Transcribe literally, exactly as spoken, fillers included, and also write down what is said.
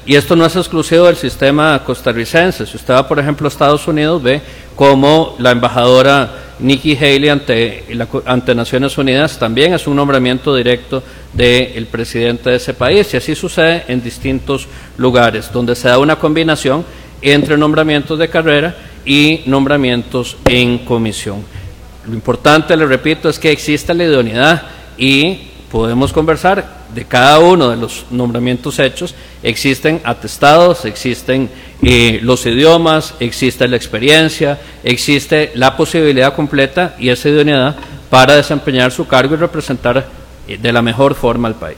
Y esto no es exclusivo del sistema costarricense. Si usted va, por ejemplo, a Estados Unidos, ve cómo la embajadora Nikki Haley ante, la, ante Naciones Unidas también es un nombramiento directo del presidente de ese país, y así sucede en distintos lugares, donde se da una combinación entre nombramientos de carrera y nombramientos en comisión. Lo importante, le repito, es que exista la idoneidad y podemos conversar de cada uno de los nombramientos hechos. Existen atestados, existen eh, los idiomas, existe la experiencia, existe la posibilidad completa y esa idoneidad para desempeñar su cargo y representar eh, de la mejor forma al país.